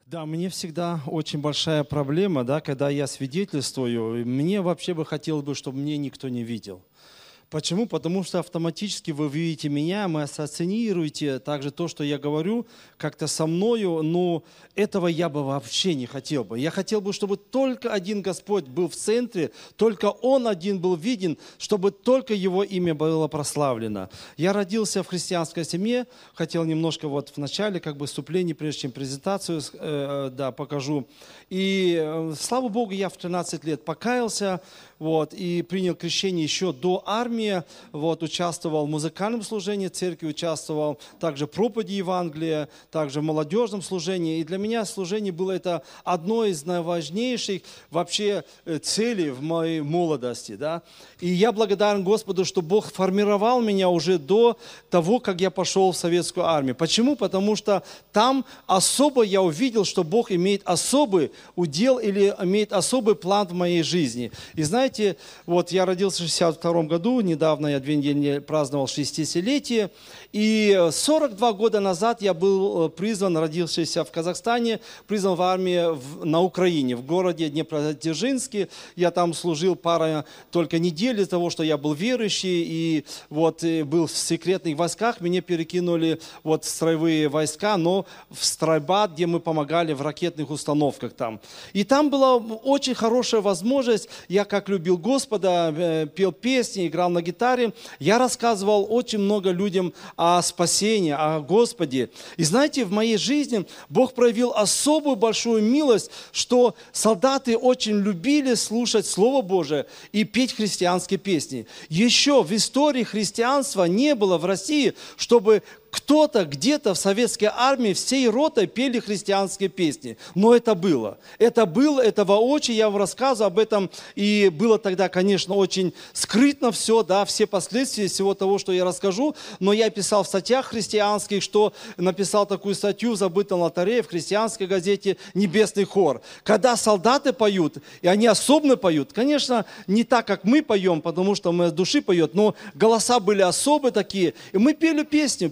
Да, мне всегда очень большая проблема, да, когда я свидетельствую, мне вообще бы хотелось бы, чтобы мне никто не видел. Почему? Потому что автоматически вы видите меня, вы ассоциируете также то, что я говорю, как-то со мною, но этого я бы вообще не хотел бы. Я хотел бы, чтобы только один Господь был в центре, только Он один был виден, чтобы только Его имя было прославлено. Я родился в христианской семье, хотел немножко вот в начале как бы вступление, прежде чем презентацию покажу. И слава Богу, я в 13 лет покаялся, вот, и принял крещение еще до армии, вот, участвовал в музыкальном служении церкви, участвовал также в проповеди Евангелия, также в молодежном служении. И для меня служение было это одно из наиважнейших вообще целей в моей молодости. Да? И я благодарен Господу, что Бог формировал меня уже до того, как я пошел в советскую армию. Почему? Потому что там особо я увидел, что Бог имеет особый удел или имеет особый план в моей жизни. И знаете, вот я родился в 1962 году, недавно я 2 недели праздновал 60-летие, и 42 года назад я был призван, родившийся в Казахстане, призван в армию на Украине, в городе Днепродзержинске. Я там служил только недель из-за того, что я был верующий, и вот был в секретных войсках, меня перекинули вот в строевые войска, но в стройбат, где мы помогали в ракетных установках там. И там была очень хорошая возможность, я как любил Господа, пел песни, играл на гитаре, я рассказывал очень много людям о спасении, о Господе. И знаете, в моей жизни Бог проявил особую большую милость, что солдаты очень любили слушать Слово Божие и петь христианские песни. Еще в истории христианства не было в России, чтобы кто-то где-то в советской армии всей ротой пели христианские песни. Но это было. Это было, это воочию, я вам рассказываю об этом. И было тогда, конечно, очень скрытно все, да, все последствия всего того, что я расскажу. Но я писал в статьях христианских, что написал такую статью в «Забытом лотерее» в христианской газете «Небесный хор». Когда солдаты поют, и они особенно поют, конечно, не так, как мы поем, потому что мы от души поем, но голоса были особые такие. И мы пели песню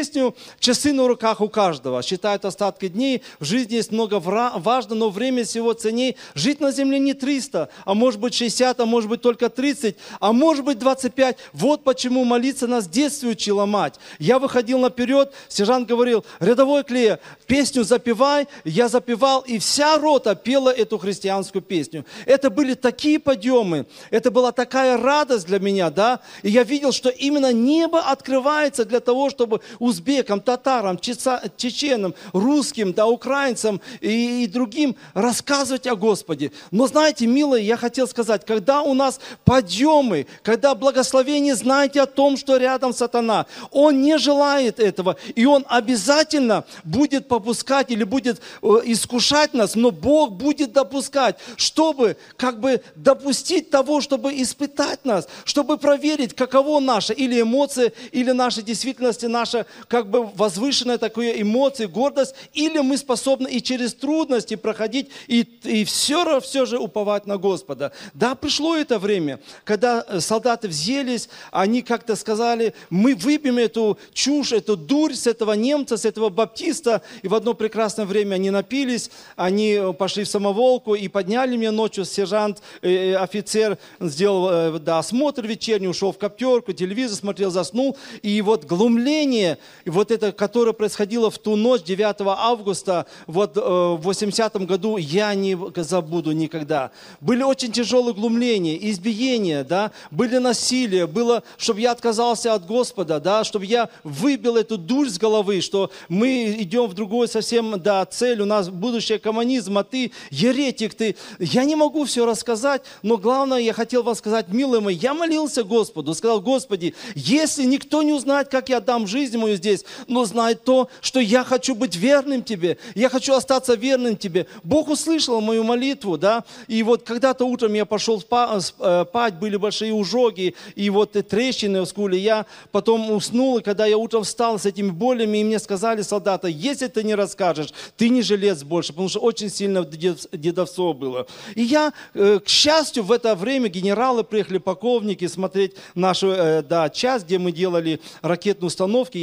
«Часы на руках у каждого». Считают остатки дней, в жизни есть много важно, но время всего ценней. Жить на земле не 300, а может быть 60, а может быть только 30, а может быть 25. Вот почему молиться нас в детстве учила мать. Я выходил наперед, сержант говорил: рядовой Клея, песню запевай. Я запевал, и вся рота пела эту христианскую песню. Это были такие подъемы, это была такая радость для меня, да. И я видел, что именно небо открывается для того, чтобы узбекам, татарам, чеченам, русским, да, украинцам и другим рассказывать о Господе. Но знаете, милые, я хотел сказать, когда у нас подъемы, когда благословение, знайте о том, что рядом сатана, он не желает этого, и он обязательно будет попускать или будет искушать нас, но Бог будет допускать, чтобы как бы допустить того, чтобы испытать нас, чтобы проверить, каково наше или эмоции, или наша действительность, наша как бы возвышенная такая эмоция, гордость, или мы способны и через трудности проходить, и все же уповать на Господа. Да, пришло это время, когда солдаты взялись, они как-то сказали: мы выбьем эту чушь, эту дурь с этого немца, с этого баптиста, и в одно прекрасное время они напились, они пошли в самоволку и подняли меня ночью, сержант, офицер сделал осмотр вечерний, ушел в коптерку, телевизор смотрел, заснул, и вот глумление, и вот это, которое происходило в ту ночь, 9 августа, вот в 80-м году, я не забуду никогда. Были очень тяжелые глумления, избиения, да, были насилия, было, чтобы я отказался от Господа, да, чтобы я выбил эту дурь с головы, что мы идем в другую совсем, да, цель, у нас будущее коммунизм, а ты еретик, ты. Я не могу все рассказать, но главное, я хотел вам сказать, милые мои, я молился Господу, сказал: Господи, если никто не узнает, как я дам жизнь мою здесь, но знай то, что я хочу быть верным Тебе, я хочу остаться верным Тебе. Бог услышал мою молитву, да, и вот когда-то утром я пошел спать, были большие ожоги, и вот трещины в скуле, я потом уснул, и когда я утром встал с этими болями, и мне сказали солдаты: если ты не расскажешь, ты не жилец больше, потому что очень сильно дедовство было. И я, к счастью, в это время генералы приехали, полковники, смотреть нашу часть, где мы делали ракетные установки.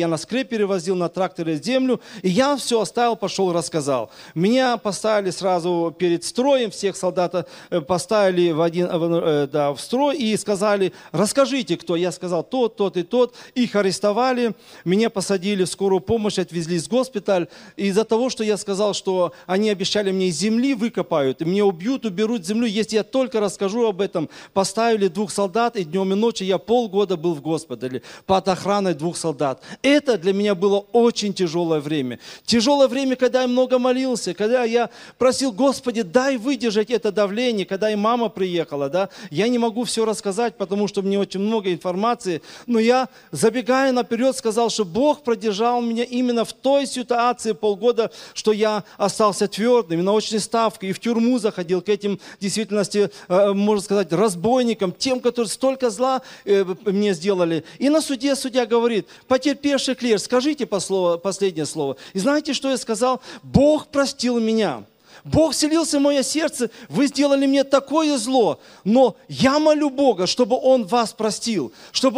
я на скрепе возил, на тракторе землю, и я все оставил, пошел, рассказал. Меня поставили сразу перед строем, всех солдат поставили в строй и сказали, расскажите, кто. Я сказал, тот и тот. Их арестовали, меня посадили в скорую помощь, отвезли в госпиталь. Из-за того, что я сказал, что они обещали мне из земли выкопают, и меня убьют, уберут землю, если я только расскажу об этом. Поставили 2 солдат, и днем и ночью я полгода был в госпитале под охраной 2 солдат. Это для меня было очень тяжелое время. Тяжелое время, когда я много молился, когда я просил, Господи, дай выдержать это давление, когда и мама приехала. Да? Я не могу все рассказать, потому что мне очень много информации, но я, забегая наперед, сказал, что Бог продержал меня именно в той ситуации полгода, что я остался твердым, и на очной ставке, и в тюрьму заходил к этим, в действительности, можно сказать, разбойникам, тем, которые столько зла мне сделали. И на суде судья говорит, потерпевший клерк, скажите последнее слово. И знаете, что я сказал? Бог простил меня. Бог вселился в мое сердце, вы сделали мне такое зло, но я молю Бога, чтобы Он вас простил,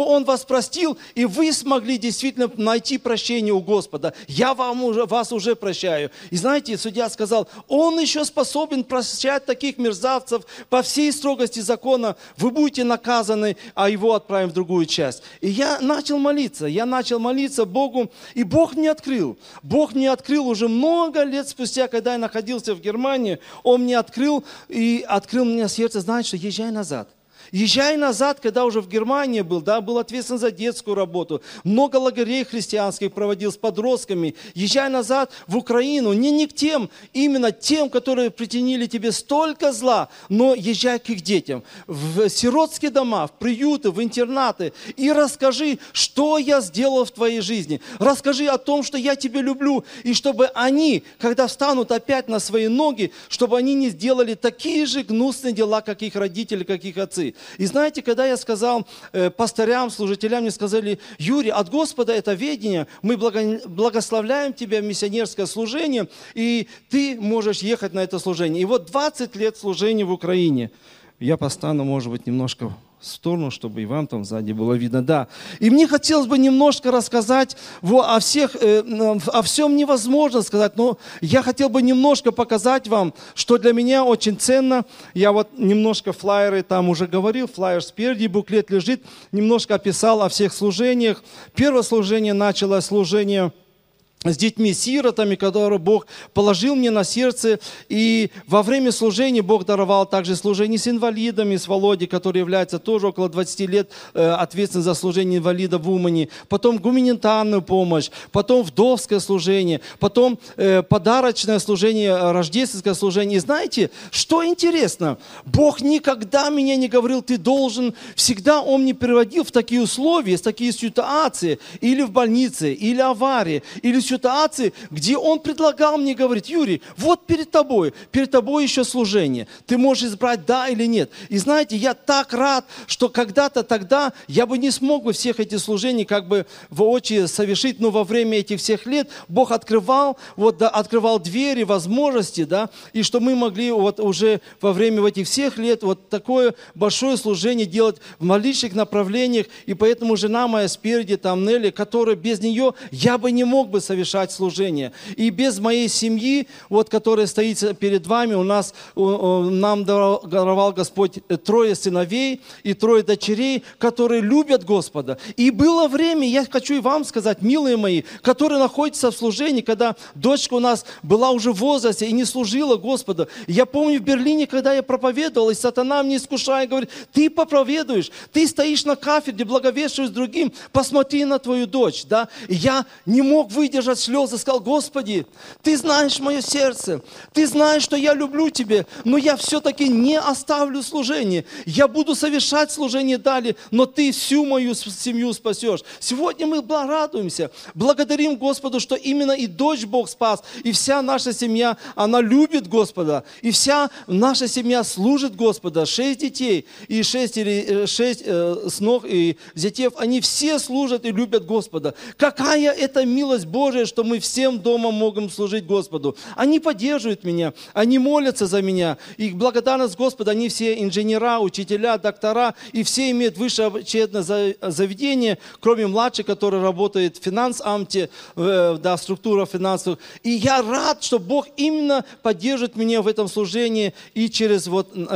и вы смогли действительно найти прощение у Господа. Я вас уже прощаю. И знаете, судья сказал, Он еще способен прощать таких мерзавцев по всей строгости закона, вы будете наказаны, а его отправим в другую часть. И я начал молиться Богу, и Бог мне открыл. Бог мне открыл уже много лет спустя, когда я находился в Германии, Он мне открыл мне сердце, знаешь, что езжай назад. Езжай назад, когда уже в Германии был ответственен за детскую работу, много лагерей христианских проводил с подростками. Езжай назад в Украину, не к тем, именно тем, которые причинили тебе столько зла, но езжай к их детям, в сиротские дома, в приюты, в интернаты, и расскажи, что я сделал в твоей жизни. Расскажи о том, что я тебя люблю, и чтобы они, когда встанут опять на свои ноги, чтобы они не сделали такие же гнусные дела, как их родители, как их отцы. И знаете, когда я сказал пастырям, служителям, мне сказали, Юрий, от Господа это ведение, мы благословляем тебя в миссионерское служение, и ты можешь ехать на это служение. И вот 20 лет служения в Украине. Я постану, может быть, немножко в сторону, чтобы и вам там сзади было видно. Да. И мне хотелось бы немножко рассказать о всем невозможно сказать, но я хотел бы немножко показать вам, что для меня очень ценно. Я вот немножко флаеры там уже говорил, флаер спереди, буклет лежит, немножко описал о всех служениях. Первое служение началось служение с детьми-сиротами, которые Бог положил мне на сердце. И во время служения Бог даровал также служение с инвалидами, с Володей, который является тоже около 20 лет ответственным за служение инвалидов в Умани. Потом гуманитарную помощь, потом вдовское служение, потом подарочное служение, рождественское служение. И знаете, что интересно? Бог никогда меня не говорил, ты должен. Всегда Он меня переводил в такие условия, в такие ситуации, или в больнице, или аварии, или ситуации, где Он предлагал мне говорить, Юрий, вот перед тобой еще служение. Ты можешь избрать да или нет. И знаете, я так рад, что когда-то тогда я бы не смог бы всех этих служений как бы воочию совершить, но во время этих всех лет Бог открывал двери, возможности, да, и что мы могли вот уже во время этих всех лет вот такое большое служение делать в различных направлениях. И поэтому жена моя спереди, там Нелли, которая без нее я бы не мог бы совершать служение. И без моей семьи, вот, которая стоит перед вами, нам даровал Господь 3 сыновей и 3 дочерей, которые любят Господа. И было время, я хочу и вам сказать, милые мои, которые находятся в служении, когда дочка у нас была уже в возрасте и не служила Господу. Я помню в Берлине, когда я проповедовал, и сатана мне искушая, говорит, ты проповедуешь, ты стоишь на кафедре, благовествуешь другим, посмотри на твою дочь. Да? И я не мог выдержать слезы, сказал, Господи, Ты знаешь мое сердце, Ты знаешь, что я люблю Тебя, но я все-таки не оставлю служение. Я буду совершать служение далее, но Ты всю мою семью спасешь. Сегодня мы радуемся, благодарим Господу, что именно и дочь Бог спас, и вся наша семья, она любит Господа, и вся наша семья служит Господа. 6 детей и 6 снов и зятев, они все служат и любят Господа. Какая это милость Божия, Божие, что мы всем домом можем служить Господу. Они поддерживают меня, они молятся за меня. И благодарность Господу, они все инженера, учителя, доктора, и все имеют высшее учебное заведение, кроме младшей, который работает в финанс-амте, в структурах финансовых. И я рад, что Бог именно поддерживает меня в этом служении, и через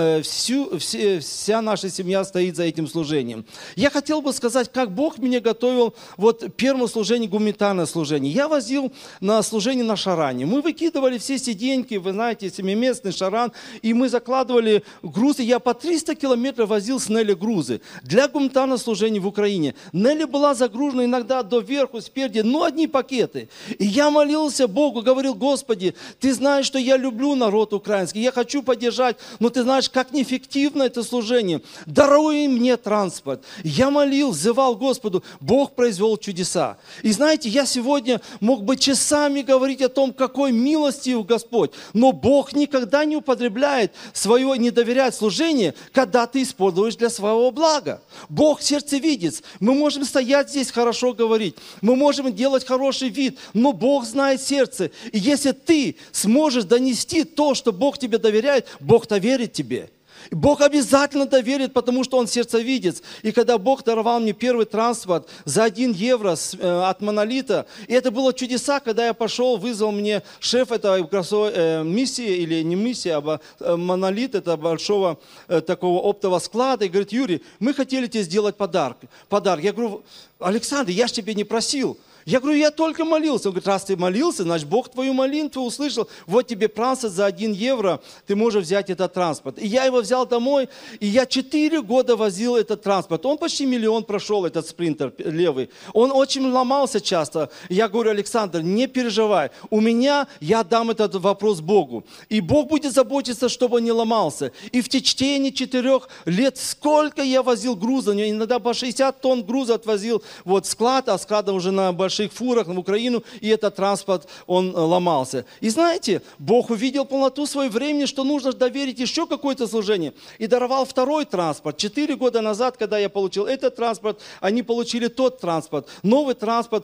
вся наша семья стоит за этим служением. Я хотел бы сказать, как Бог меня готовил первому служению, гуманитарное служение. Я возил на служение на шаране. Мы выкидывали все сиденьки, вы знаете, семиместный шаран, и мы закладывали грузы. Я по 300 километров возил с Нелли грузы для гуманитарного служения в Украине. Нелли была загружена иногда доверху, спереди, но одни пакеты. И я молился Богу, говорил: Господи, Ты знаешь, что я люблю народ украинский, я хочу поддержать, но Ты знаешь, как неэффективно это служение. Даруй мне транспорт. Я молил, взывал Господу, Бог произвел чудеса. И знаете, я сегодня мог бы часами говорить о том, какой милостив Господь, но Бог никогда не употребляет свое недоверять служение, когда ты используешь для своего блага. Бог сердцевидец. Мы можем стоять здесь, хорошо говорить, мы можем делать хороший вид, но Бог знает сердце. И если ты сможешь донести то, что Бог тебе доверяет, Бог доверит тебе. Бог обязательно доверит, потому что Он сердцевидец. И когда Бог даровал мне первый транспорт за 1 евро от Монолита, и это было чудеса, когда я пошел, вызвал мне шеф этой миссии, или не миссии, а Монолит, это большого такого оптового склада, и говорит: Юрий, мы хотели тебе сделать подарок. Я говорю: Александр, я ж тебе не просил. Я говорю: я только молился. Он говорит: раз ты молился, значит Бог твою молитву услышал. Вот тебе транспорт за 1 евро, ты можешь взять этот транспорт. И я его взял домой, и я 4 года возил этот транспорт. Он почти 1 миллион прошел, этот спринтер левый. Он очень ломался часто. Я говорю: Александр, не переживай. Я дам этот вопрос Богу. И Бог будет заботиться, чтобы он не ломался. И в течение 4 лет сколько я возил груза, иногда по 60 тонн груза отвозил в склад, а склада уже на больших фурах в Украину, и этот транспорт, он ломался. И знаете, Бог увидел полноту своего времени, что нужно доверить еще какое-то служение, и даровал второй транспорт. 4 года назад, когда я получил этот транспорт, они получили тот транспорт. Новый транспорт,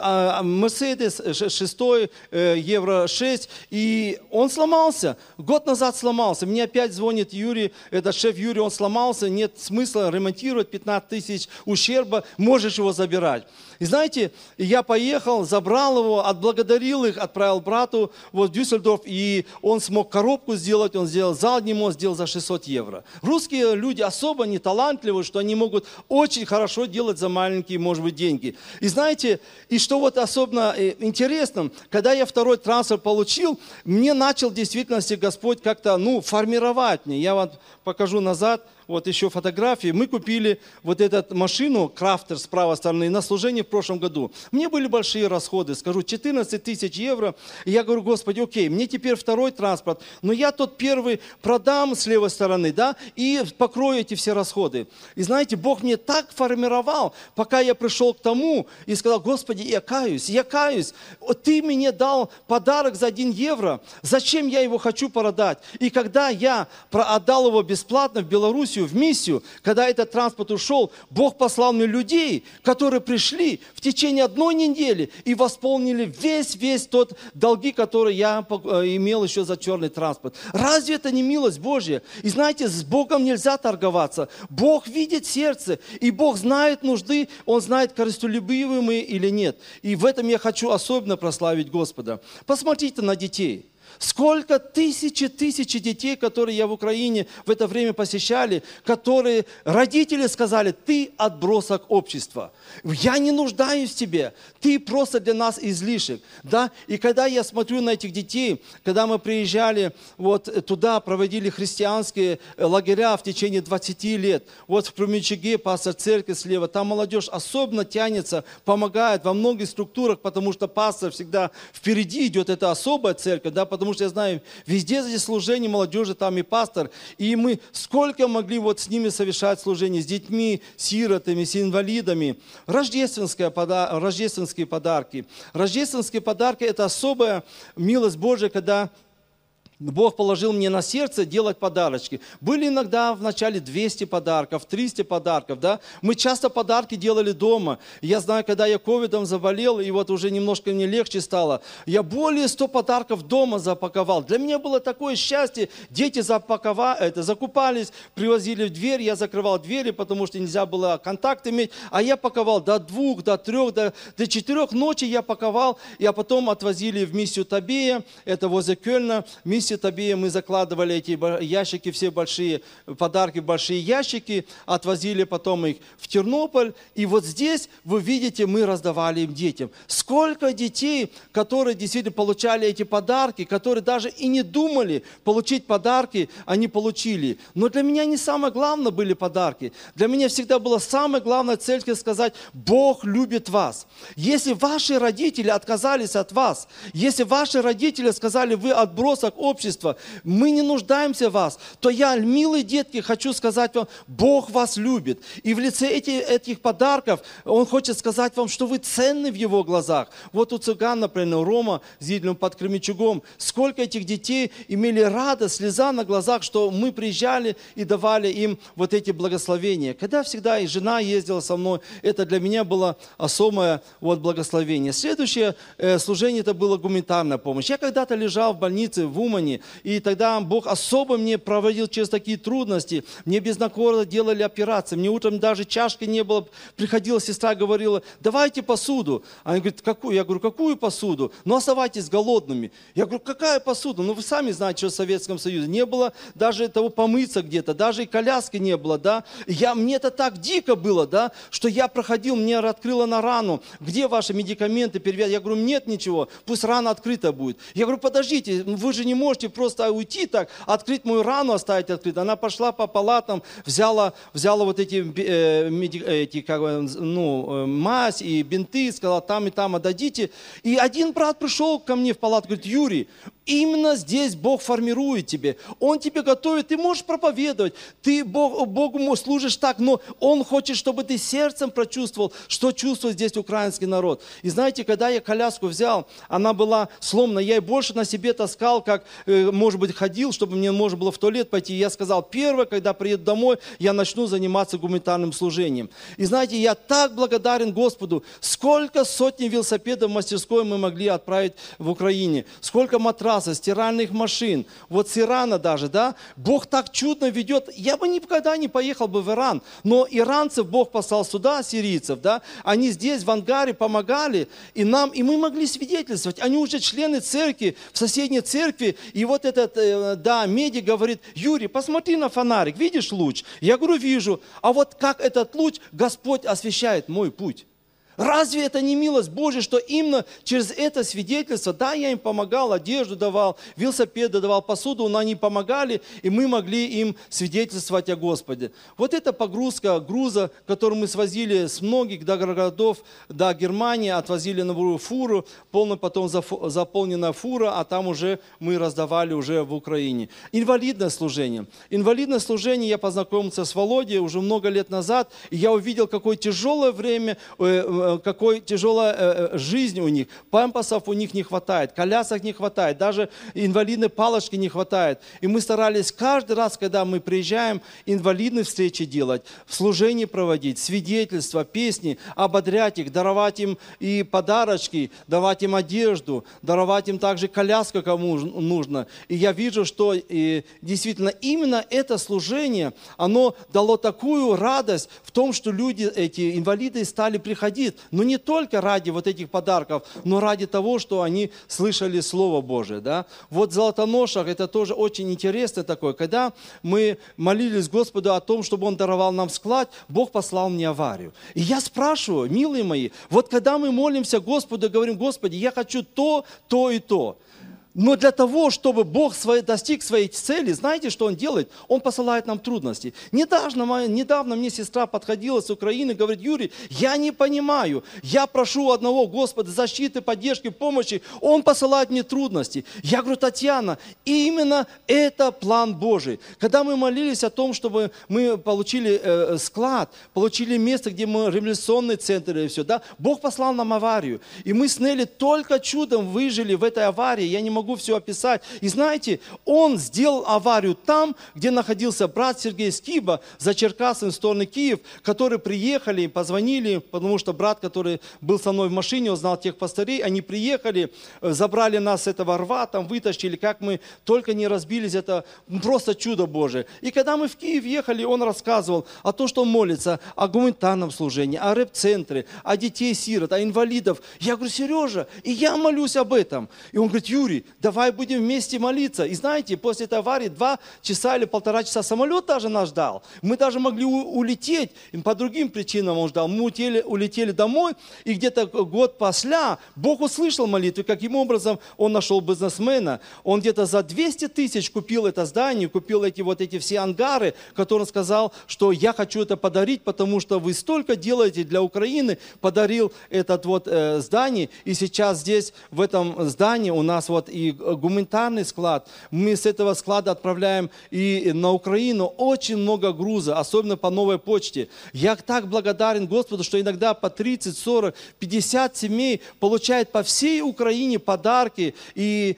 Мерседес 6, евро 6, и он сломался. Год назад сломался. Мне опять звонит Юрий, этот шеф Юрий, он сломался, нет смысла ремонтировать, 15 тысяч ущерба, можешь его забирать. И знаете, я поехал, забрал его, отблагодарил их, отправил брату в Дюссельдорф, и он смог коробку сделать, он сделал задний мост, сделал за 600 евро. Русские люди особо не талантливые, что они могут очень хорошо делать за маленькие, может быть, деньги. И знаете, и что особенно интересно, когда я второй транспорт получил, мне начал в действительности Господь как-то, формировать мне. Я вам покажу назад. Еще фотографии. Мы купили эту машину, крафтер с правой стороны, на служение в прошлом году. Мне были большие расходы, скажу, 14 тысяч евро. И я говорю: Господи, окей, мне теперь второй транспорт, но я тот первый продам с левой стороны, и покрою эти все расходы. И знаете, Бог мне так формировал, пока я пришел к тому и сказал: Господи, я каюсь. Ты мне дал подарок за 1 евро, зачем я его хочу продать? И когда я отдал его бесплатно в Белоруссию, в миссию, когда этот транспорт ушел, Бог послал мне людей, которые пришли в течение 1 недели и восполнили весь тот долги, которые я имел еще за черный транспорт. Разве это не милость Божья? И знаете, с Богом нельзя торговаться. Бог видит сердце, и Бог знает нужды, Он знает, корыстолюбивы мы или нет. И в этом я хочу особенно прославить Господа. Посмотрите на детей. Сколько тысячи детей, которые я в Украине в это время посещали, которые родители сказали: ты отбросок общества. Я не нуждаюсь в тебе. Ты просто для нас излишек. И когда я смотрю на этих детей, когда мы приезжали туда, проводили христианские лагеря в течение 20 лет, в Кременчуге, пастор церкви слева, там молодежь особенно тянется, помогает во многих структурах, потому что пастор всегда впереди идет, это особая церковь, потому что я знаю, везде здесь служение молодежи, там и пастор. И мы сколько могли с ними совершать служение, с детьми, сиротами, с инвалидами. Рождественские подарки. Рождественские подарки – это особая милость Божия, когда Бог положил мне на сердце делать подарочки. Были иногда в начале 200 подарков, 300 подарков, да. Мы часто подарки делали дома. Я знаю, когда я ковидом заболел, и вот уже немножко мне легче стало, я более 100 подарков дома запаковал. Для меня было такое счастье. Дети закупались, привозили в дверь, я закрывал двери, потому что нельзя было контакт иметь, а я паковал до 2, до 3, до 4 ночи я паковал, а потом отвозили в миссию Табея, это возле Кёльна, миссию Табея мы закладывали эти ящики, все большие подарки в большие ящики, отвозили потом их в Тернополь. И вот здесь, вы видите, мы раздавали им детям. Сколько детей, которые действительно получали эти подарки, которые даже и не думали получить подарки, они получили. Но для меня не самое главное были подарки. Для меня всегда была самая главная цель сказать: Бог любит вас. Если ваши родители отказались от вас, если ваши родители сказали: вы отбросок общества, мы не нуждаемся в вас, то я, милые детки, хочу сказать вам: Бог вас любит. И в лице этих подарков Он хочет сказать вам, что вы ценны в Его глазах. Вот у цыган, например, у Рома Зидлин под Кременчугом, сколько этих детей имели радость, слеза на глазах, что мы приезжали и давали им вот эти благословения. Когда всегда и жена ездила со мной, это для меня было особое благословение. Следующее служение, это было гуманитарная помощь. Я когда-то лежал в больнице в Умане, и тогда Бог особо мне проводил через такие трудности. Мне без накора делали операции. Мне утром даже чашки не было. Приходила сестра, говорила: давайте посуду. Она говорит: какую? Я говорю: какую посуду? Ну, оставайтесь голодными. Я говорю: какая посуда? Ну, вы сами знаете, что в Советском Союзе не было даже того помыться где-то, даже и коляски не было, да. Мне это так дико было, да, что я проходил, мне открыла на рану: где ваши медикаменты, перевязки? Я говорю: нет ничего, пусть рана открыта будет. Я говорю: подождите, вы же не можете просто уйти так, открыть мою рану, оставить открытой. Она пошла по палатам, взяла вот эти мазь и бинты, сказала: там и там отдадите. И один брат пришел ко мне в палату, говорит: Юрий, именно здесь Бог формирует тебя. Он тебе готовит, ты можешь проповедовать, ты Богу служишь так, но Он хочет, чтобы ты сердцем прочувствовал, что чувствует здесь украинский народ. И знаете, когда я коляску взял, она была сломана, я и больше на себе таскал, как, может быть, ходил, чтобы мне можно было в туалет пойти. Я сказал: первое, когда приеду домой, я начну заниматься гуманитарным служением. И знаете, я так благодарен Господу, сколько сотни велосипедов в мастерской мы могли отправить в Украине, сколько матрасов, стиральных машин, вот с Ирана даже, да, Бог так чудно ведет. Я бы никогда не поехал бы в Иран, но иранцев Бог послал сюда, сирийцев, да, они здесь в Ангаре помогали, и мы могли свидетельствовать. Они уже члены церкви, в соседней церкви, и вот этот, медик говорит: Юрий, посмотри на фонарик, видишь луч? Я говорю: вижу. А вот как этот луч Господь освещает мой путь. Разве это не милость Божья, что именно через это свидетельство, да, я им помогал, одежду давал, велосипеды давал, посуду, но они помогали, и мы могли им свидетельствовать о Господе. Вот эта погрузка груза, которую мы свозили с многих городов до Германии, отвозили на фуру, полная потом заполненная фура, а там уже мы раздавали уже в Украине. Инвалидное служение. Инвалидное служение, я познакомился с Володей уже много лет назад, и я увидел, какое тяжелое время, какой тяжелая жизнь у них. Памперсов у них не хватает, колясок не хватает, даже инвалидной палочки не хватает. И мы старались каждый раз, когда мы приезжаем, инвалидные встречи делать, в служении проводить, свидетельства, песни, ободрять их, даровать им и подарочки, давать им одежду, даровать им также коляску, кому нужно. И я вижу, что действительно именно это служение, оно дало такую радость в том, что люди, эти инвалиды, стали приходить. Но не только ради вот этих подарков, но ради того, что они слышали Слово Божие. Да? Вот в Золотоношах это тоже очень интересно такое. Когда мы молились Господу о том, чтобы Он даровал нам склад, Бог послал мне аварию. И я спрашиваю: милые мои, вот когда мы молимся Господу и говорим: Господи, я хочу то, то и то. Но для того, чтобы Бог достиг своей цели, знаете, что Он делает? Он посылает нам трудности. Недавно мне сестра подходила с Украины и говорит: Юрий, я не понимаю, я прошу одного Господа защиты, поддержки, помощи, Он посылает мне трудности. Я говорю: Татьяна, именно это план Божий. Когда мы молились о том, чтобы мы получили склад, получили место, где мы реабилитационный центр и все, да, Бог послал нам аварию. И мы с Нелли только чудом выжили в этой аварии. Я не могу могу все описать. И знаете, он сделал аварию там, где находился брат Сергей Скиба за Черкасом в сторону Киев, которые приехали, позвонили, потому что брат, который был со мной в машине, он знал тех пастырей, они приехали, забрали нас с этого рва, там вытащили, как мы только не разбились, это просто чудо Божие. И когда мы в Киев ехали, он рассказывал о том, что он молится, о гуманитарном служении, о рэп-центре, о детей-сирот, о инвалидов. Я говорю: Сережа, и я молюсь об этом. И он говорит: Юрий, давай будем вместе молиться. И знаете, после этой аварии 2 часа или 1,5 часа самолет даже нас ждал. Мы даже могли улететь, по другим причинам он ждал. Мы улетели домой, и где-то год после Бог услышал молитвы, каким образом он нашел бизнесмена. Он где-то за 200 тысяч купил это здание, купил эти все ангары, которые он сказал, что я хочу это подарить, потому что вы столько делаете для Украины. Подарил это здание, и сейчас здесь, в этом здании, у нас и гуманитарный склад. Мы с этого склада отправляем и на Украину очень много груза, особенно по новой почте. Я так благодарен Господу, что иногда по 30, 40, 50 семей получают по всей Украине подарки и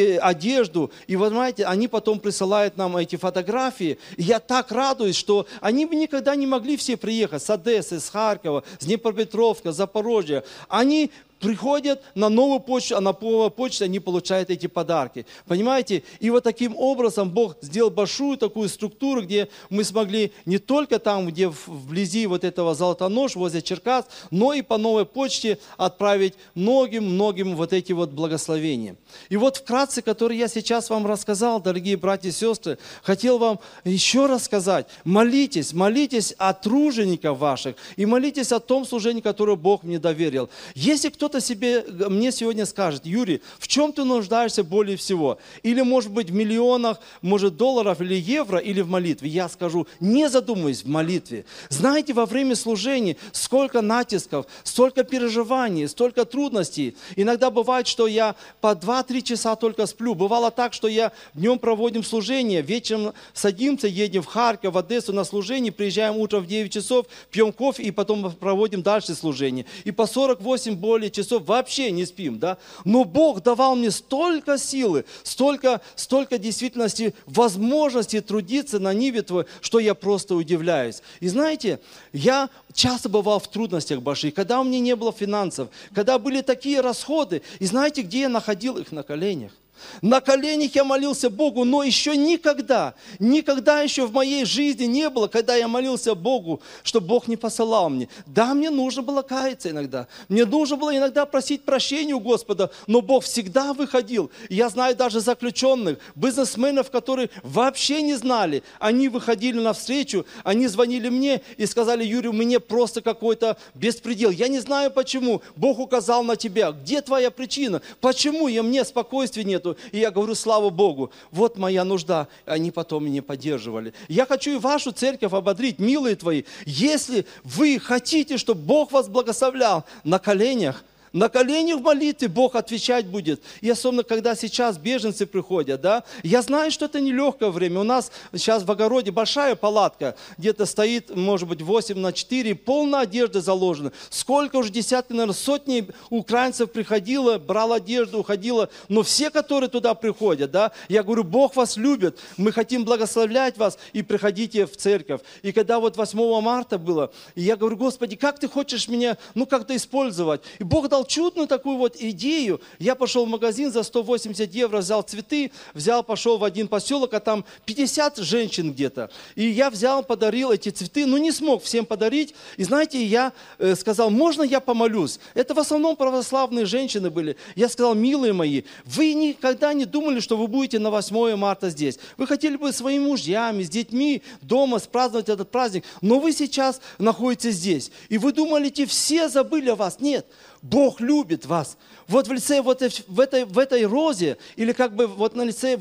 одежду. И вы знаете, они потом присылают нам эти фотографии. И я так радуюсь, что они бы никогда не могли все приехать с Одессы, с Харькова, с Днепропетровска, Запорожья. Они приходят на новую почту, а на новую почту они получают эти подарки. Понимаете? И таким образом Бог сделал большую такую структуру, где мы смогли не только там, где вблизи этого Золотонож, возле Черкас, но и по новой почте отправить многим эти благословения. И вкратце, который я сейчас вам рассказал, дорогие братья и сестры, хотел вам еще раз сказать: молитесь о тружениках ваших и молитесь о том служении, которое Бог мне доверил. Если кто-то мне сегодня скажет: Юрий, в чем ты нуждаешься более всего? Или, может быть, в миллионах, может, долларов или евро, или в молитве? Я скажу: не задумываясь, в молитве. Знаете, во время служения сколько натисков, столько переживаний, столько трудностей. Иногда бывает, что я по 2-3 часа только сплю. Бывало так, что днем проводим служение, вечером садимся, едем в Харьков, в Одессу на служение, приезжаем утром в 9 часов, пьем кофе и потом проводим дальше служение. И по 48 более часов вообще не спим, да? Но Бог давал мне столько силы, столько действительности, возможности трудиться на ниве Твоей, что я просто удивляюсь. И знаете, я часто бывал в трудностях больших, когда у меня не было финансов, когда были такие расходы. И знаете, где я находил их? На коленях. На коленях я молился Богу, но еще никогда еще в моей жизни не было, когда я молился Богу, что Бог не посылал мне. Да, мне нужно было каяться иногда, мне нужно было иногда просить прощения у Господа, но Бог всегда выходил. Я знаю даже заключенных, бизнесменов, которые вообще не знали, они выходили навстречу, они звонили мне и сказали: Юрий, у меня просто какой-то беспредел, я не знаю почему, Бог указал на тебя, где твоя причина, почему мне спокойствия нету? И я говорю: слава Богу, вот моя нужда. Они потом меня поддерживали. Я хочу и вашу церковь ободрить, милые твои. Если вы хотите, чтобы Бог вас благословлял, на коленях в молитве Бог отвечать будет. И особенно, когда сейчас беженцы приходят, да. Я знаю, что это нелегкое время. У нас сейчас в огороде большая палатка, где-то стоит, может быть, 8×4, полная одежда заложена. Сколько уже десятки, наверное, сотни украинцев приходило, брало одежду, уходило. Но все, которые туда приходят, да, я говорю: Бог вас любит, мы хотим благословлять вас, и приходите в церковь. И когда 8 марта было, я говорю: Господи, как ты хочешь меня, как-то использовать? И Бог дал чудную такую идею. Я пошел в магазин, за 180 евро взял цветы, пошел в один поселок, а там 50 женщин где-то. И я подарил эти цветы, но не смог всем подарить. И знаете, я сказал: можно я помолюсь? Это в основном православные женщины были. Я сказал: милые мои, вы никогда не думали, что вы будете на 8 марта здесь. Вы хотели бы своими мужьями, с детьми дома праздновать этот праздник, но вы сейчас находитесь здесь. И вы думали, все забыли о вас. Нет. Бог любит вас. В лице в этой розе, или на лице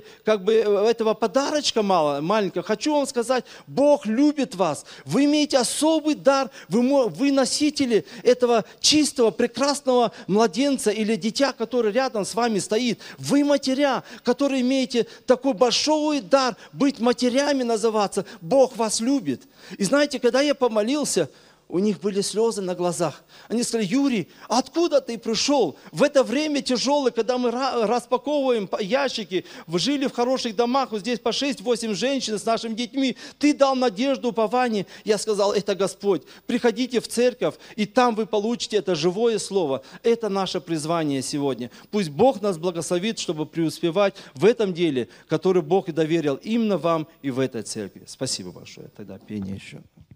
этого подарочка маленького, хочу вам сказать: Бог любит вас. Вы имеете особый дар, вы носители этого чистого, прекрасного младенца или дитя, который рядом с вами стоит. Вы матеря, которые имеете такой большой дар быть матерями называться. Бог вас любит. И знаете, когда я помолился, у них были слезы на глазах. Они сказали: Юрий, откуда ты пришел? В это время тяжелое, когда мы распаковываем ящики, вы жили в хороших домах, вот здесь по 6-8 женщин с нашими детьми. Ты дал надежду, упование. Я сказал: это Господь. Приходите в церковь, и там вы получите это живое слово. Это наше призвание сегодня. Пусть Бог нас благословит, чтобы преуспевать в этом деле, который Бог и доверил именно вам и в этой церкви. Спасибо большое. Тогда пение еще.